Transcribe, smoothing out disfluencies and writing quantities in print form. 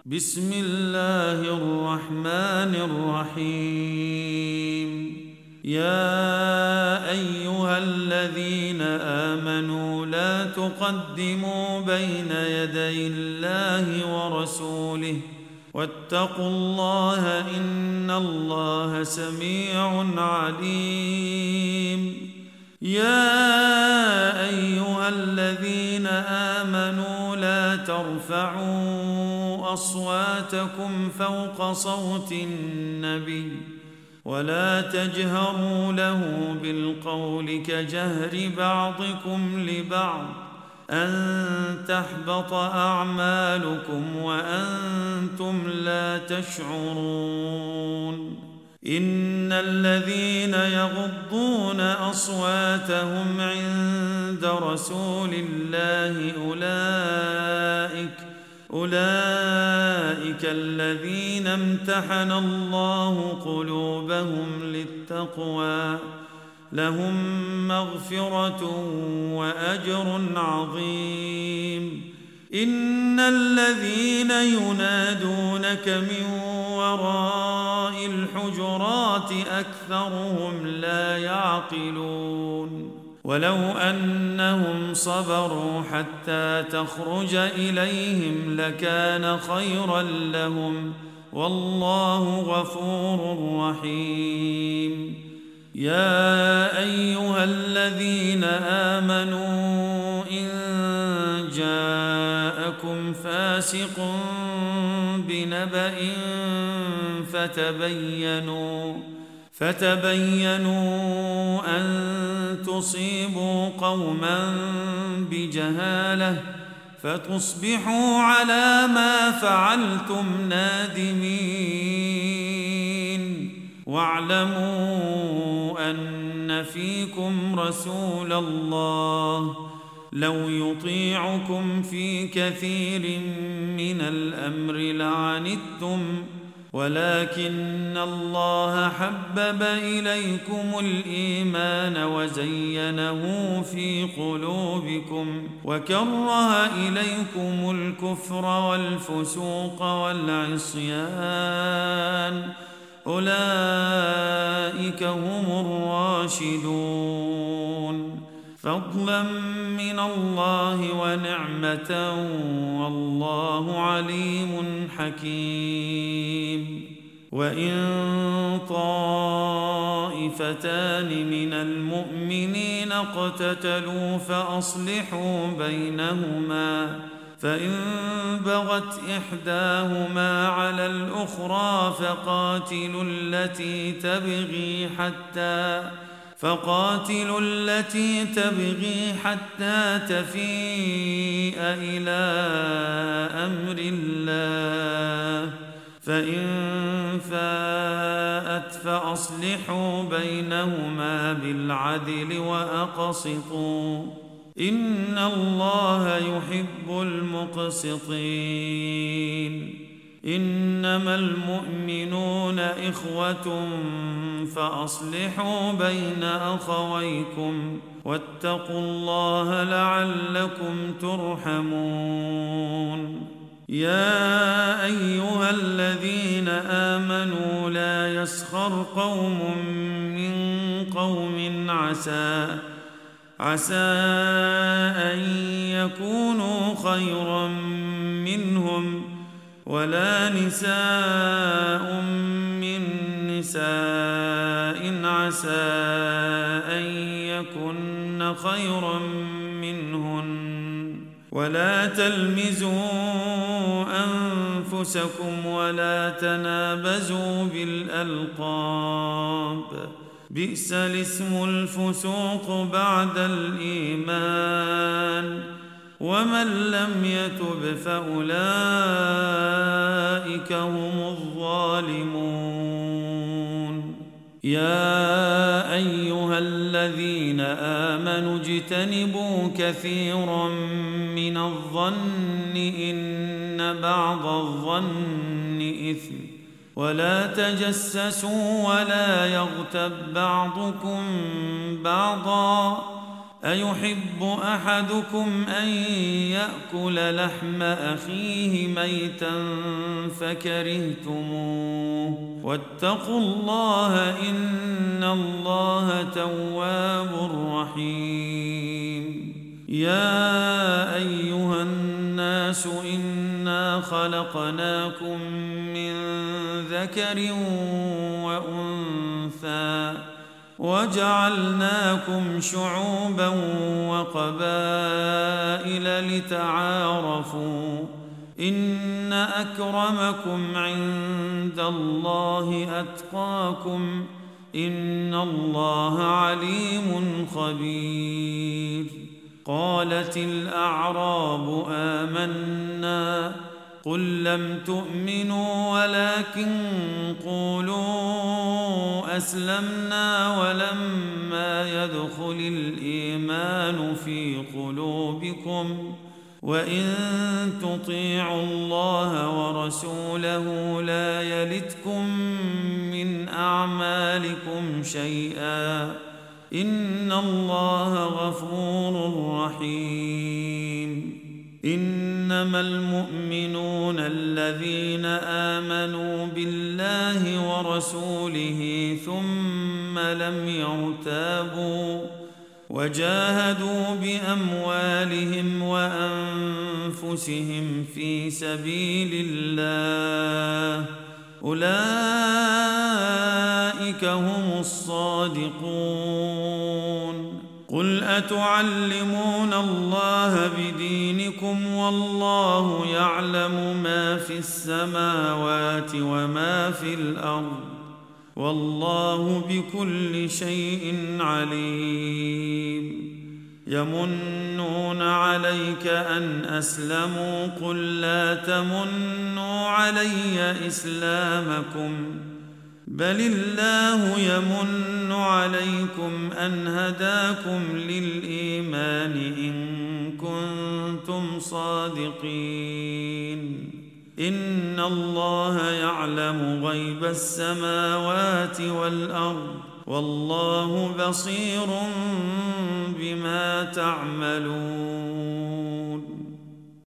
بسم الله الرحمن الرحيم. يا أيها الذين آمنوا لا تقدموا بين يدي الله ورسوله واتقوا الله إن الله سميع عليم. يا أيها الذين آمنوا لا ترفعوا أصواتكم فوق صوت النبي ولا تجهروا له بالقول كجهر بعضكم لبعض أن تحبط أعمالكم وأنتم لا تشعرون. إن الذين يغضون أصواتهم عند رسول الله أولئك الذين امتحن الله قلوبهم للتقوى لهم مغفرة وأجر عظيم. إن الذين ينادونك من وراء الحجرات أكثرهم لا يعقلون. ولو أنهم صبروا حتى تخرج إليهم لكان خيرا لهم والله غفور رحيم. يا أيها الذين آمنوا إن جاءكم فاسق بنبأ فتبينوا أن تصيبوا قوما بجهالة فتصبحوا على ما فعلتم نادمين. واعلموا أن فيكم رسول الله لو يطيعكم في كثير من الأمر لعنتم ولكن الله حبب إليكم الإيمان وزينه في قلوبكم وكره إليكم الكفر والفسوق والعصيان أولئك هم الراشدون فضلا من الله ونعمة والله عليم حكيم. وإن طائفتان من المؤمنين اقتتلوا فأصلحوا بينهما فإن بغت إحداهما على الأخرى فقاتلوا التي تبغي حتى تفيء إلى أمر الله فإن فاءت فأصلحوا بينهما بالعدل وأقسطوا إن الله يحب المقسطين. إنما المؤمنون إخوة فأصلحوا بين أخويكم واتقوا الله لعلكم ترحمون. يا أيها الذين آمنوا لا يسخر قوم من قوم عسى أن يكونوا خيرا منهم ولا نساء من نساء عسى أن يكن خيرا منهن ولا تلمزوا أنفسكم ولا تنابزوا بالألقاب بئس الاسم الفسوق بعد الإيمان ومن لم يتب فأولئك هم الظالمون. يا أيها الذين آمنوا اجتنبوا كثيرا من الظن إن بعض الظن إثم ولا تجسسوا ولا يغتب بعضكم بعضا أيحب أحدكم أن يأكل لحم أخيه ميتا فكرهتموه واتقوا الله إن الله تواب رحيم يا أيها الناس إنا خلقناكم من ذكر وأنثى وجعلناكم شعوبا وقبائل لتعارفوا إن أكرمكم عند الله أتقاكم إن الله عليم خبير قالت الأعراب آمنا قل لم تؤمنوا ولكن قولوا أسلمنا ولما يدخل الإيمان في قلوبكم وإن تطيعوا الله ورسوله لا يلتكم من أعمالكم شيئا إن الله غفور رحيم إنما المؤمنون الذين آمنوا بالله ورسوله ثم لم يرتابوا وجاهدوا بأموالهم وأنفسهم في سبيل الله أولئك هم الصادقون قل أتعلمون الله بدينكم والله يعلم ما في السماوات وما في الأرض والله بكل شيء عليم يمنون عليك أن أسلموا قل لا تمنوا علي إسلامكم بل الله يمن عليكم أن هداكم للإيمان إن كنتم صادقين إن الله يعلم غيب السماوات والأرض والله بصير بما تعملون